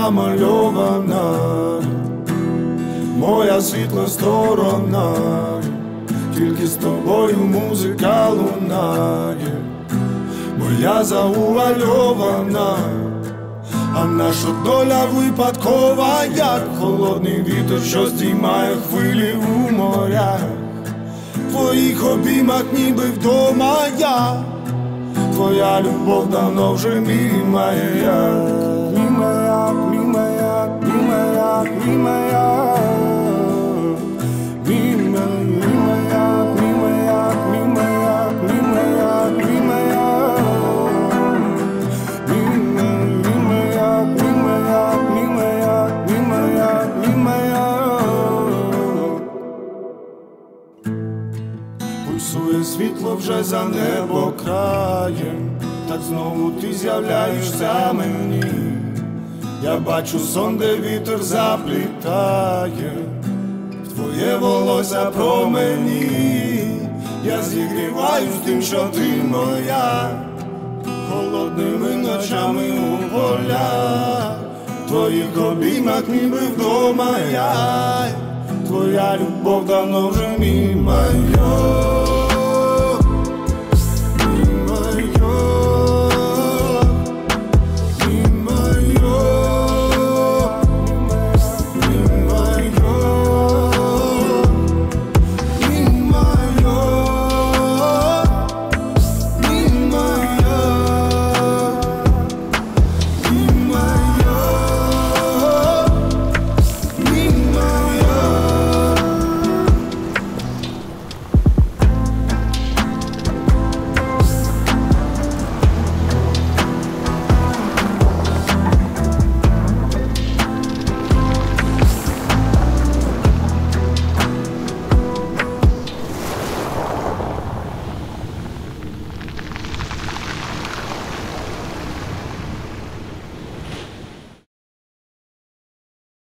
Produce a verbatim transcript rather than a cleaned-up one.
намальована, моя світла сторона, тільки з тобою музика лунає, моя заувальована, а наша доля випадкова, як холодний вітер, що здіймає хвилі у морях. В твоїх обіймах ніби вдома я, твоя любов давно вже мій маяк. Мій маяк, мій маяк, мій маяк, мій маяк. Мій маяк, мій маяк, мій маяк, мій маяк, мій маяк. Мій маяк, мій маяк, мій маяк, мій маяк, мій маяк. Пульсує світло вже за небокраєм, так знову ти з'являєшся мені. Я бачу сон, де вітер заплітає в твоє волосся промені. Я зігріваюсь тим, що ти моя, холодними ночами у полях. В твоїх обіймах ніби вдома я, твоя любов давно вже мій майор.